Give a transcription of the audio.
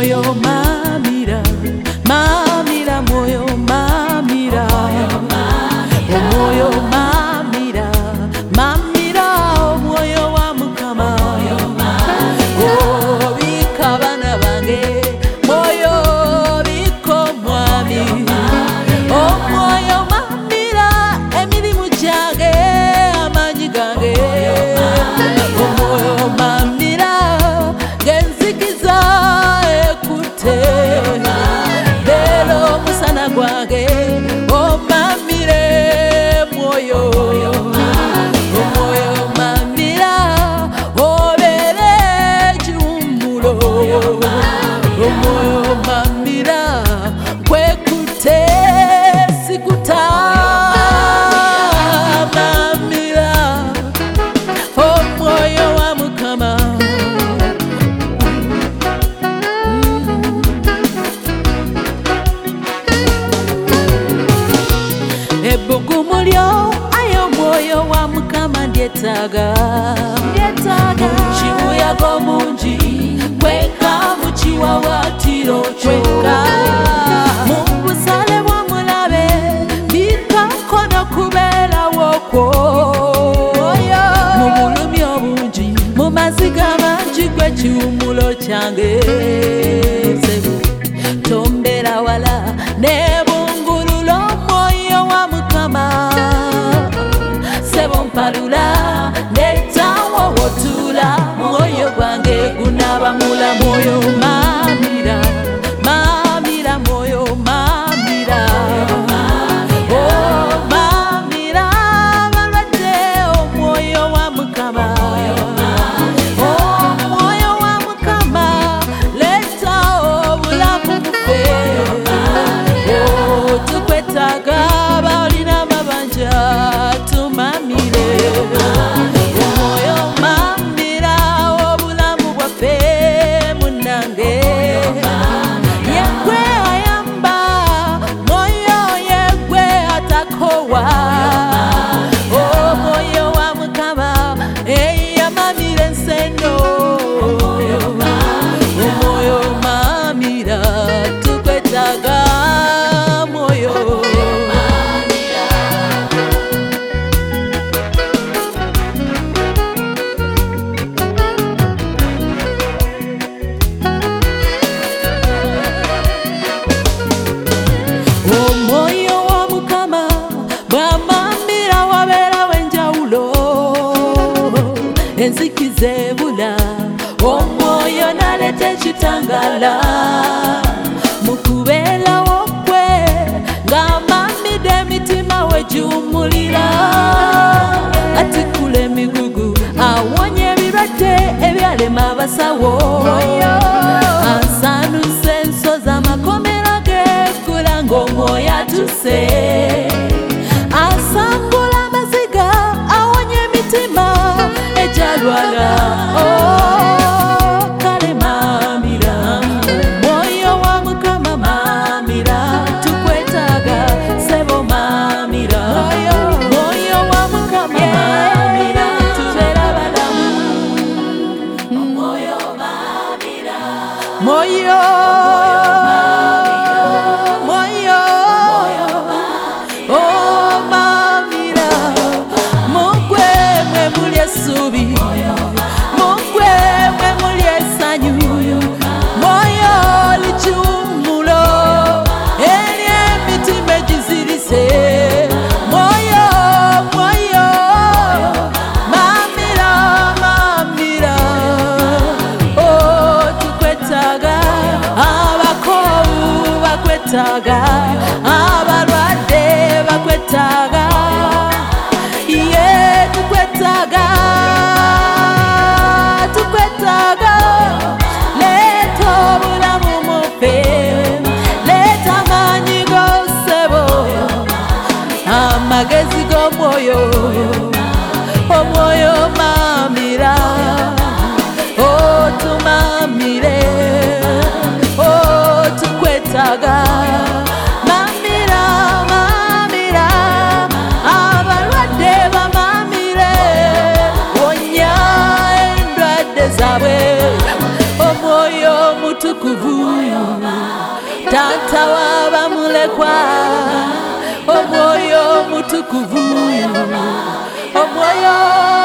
Moyo mamira, mamira, moyo mamira, moyo mamira, mamira, moyo wa Mukama, oh bikabana bange, moyo biko mwami, oh moyo mamira, emirimu gyange amanyi gange, oh moyo mamira, genzikiza ekute, lero musana gwange, oh mamire moyo, oh moyo mamira, obere kiwummulo, oh moyo mamira, kwekute sikuta mamira, oh moyo wa Mukama. Ebugumulyo ayo moyo wa Mukama ndyetaaga, mukibuyaga omungi kweka mukiwawatiro kweka mu busale bwa mulabe bikako n'okubeerawo kwo mu bulumi obungi mu maziga mangi gwe kiwummulo kyange tombera wala nebungulula omwoyo wa Mukama sebo mpalula netawo wotula mwoyo gwange gunaba mula moyo mamira mamira moyo mamira oh mamira balwadde omwoyo wa Mukama oh mwoyo wa Mukama leta obulamu bufe oh tukwetaaga balina amabanja tumamire omwoyo mamira obulamu bwaffe munnange yegwe ayamba mwoyo yegwe atakowa omwoyo wa Mukama eyamamira enseno omwoyo mamira tukwetaaga mwoyo omwoyo wa Mukama bwamamira wabeerawo enjawulo enzikiza ebula omwoyo naleta ekitangala mu kubeerawo kwe ng'amamidde emitima we giwummulira atikula emigugu awonya ebirwadde ebyalema abasawo ansanusa ensozi amakomera geggula ng'omwoyo atuse asangula amaziga awonya emitima egyalwala kale mamira mwoyo wa Mukama mamira tukwetaaga sebo mamira mwoyo wa Mukama mamira tubeera balamu mwoyo mamira mwoyo mwoyo oh mamira mugwe mwe muli essuubi mugwe mwe muli essanyu mwoyo likiwummulo eri emitima egizirise mwoyo mwoyo mamira mamira oh tukwetaaga abakowu bakwetaaga abalwadde bakwetaaga ye tukwetaaga tukwetaaga leeta obulamu mufe leeta amaanyi g'osebo amagezi g'omwoyo omwoyo mamira kwa omwoyo mutukuvu omwoyo